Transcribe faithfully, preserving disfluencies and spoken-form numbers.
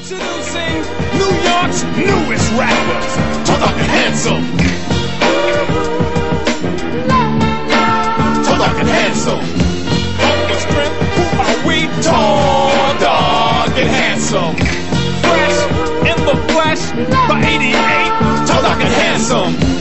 Introducing New York's newest rappers, Tall, Dark, and Handsome. Tall, Dark, and Handsome. Up with strength, who are we? Tall, Dark, and Handsome. Fresh in the flesh by eighty-eight, Tall, Dark, and Handsome.